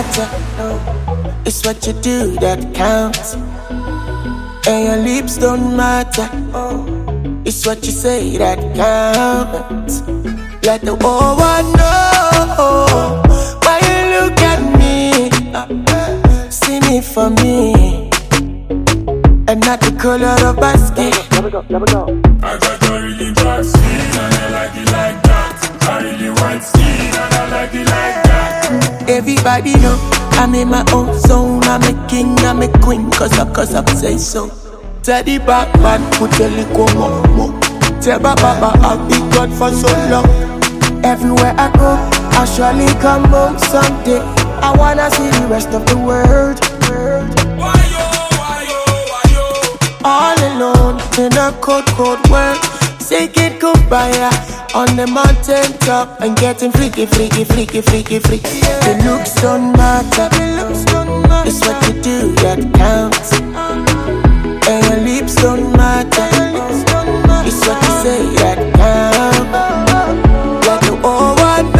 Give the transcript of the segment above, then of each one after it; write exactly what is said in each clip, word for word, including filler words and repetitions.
matter. No, it's what you do that counts. And your lips don't matter. It's what you say that counts. Let the whole world know why you look at me. See me for me, and not the color of basket. Here we go, here we go. I got a really black skin and I like it like that. I really white skin and I like it like that. Everybody know I'm in my own zone. I'm a king, I'm a queen, cause I, cause I say so. Tell the back man, put a little more, more. Tell Baba I've been gone for so long. Everywhere I go, I'll surely come home someday. I wanna see the rest of the world. Why yo, why yo, why yo? All alone in a cold, cold world. Say it goodbye on the mountain top and getting freaky, freaky, freaky, freaky, freaky. The looks don't matter. It's what you do that counts. And your lips don't matter. It's what you say that counts. Let the whole world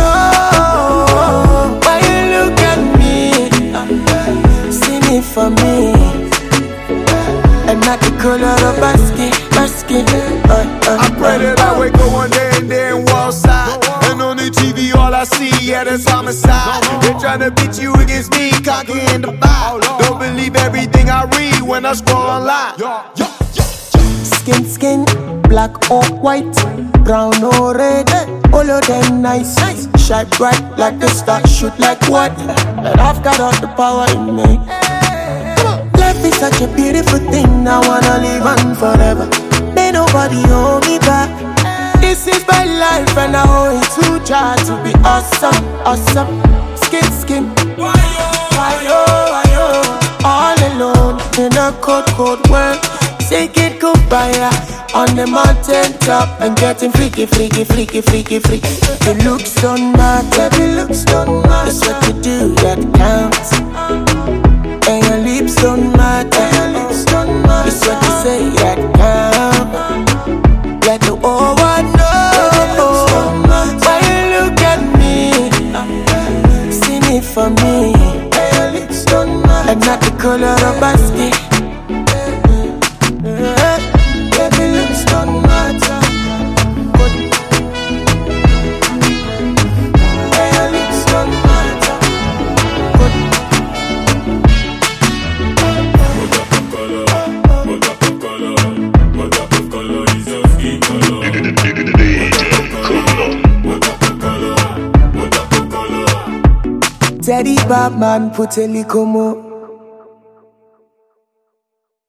know why you look at me. See me for me, and not the color of basket, basket. Uh, uh, I pray that I wake up one day and they're in Wallside. And on the T V all I see, yeah, that's homicide. They're trying to beat you against me, cocky in the vibe. Don't believe everything I read when I scroll online. Skin, skin, black or white, brown or red, all of them nice. Shine bright like the star, shoot like what? And I've got all the power in me. Life is such a beautiful thing, I wanna live on forever. May nobody hold me back. This is my life and I owe it to try to be awesome, awesome. Skin, skin, Why yo, why yo, why yo? All alone in a cold, cold world. Say it goodbye on the mountain top and getting freaky, freaky, freaky, freaky, freaky. The looks don't matter, the looks don't matter. It's what you do that counts. And your lips don't matter, your lips don't matter. It's what you say that counts. Let the whole world know why you look at me. See me for me, and not the color of basket. Baby, looks don't matter. But your lips don't matter. But what up of color? What up of color? What up of color is your skin color? What up of color? What up of color? Teddy Babman put a little more.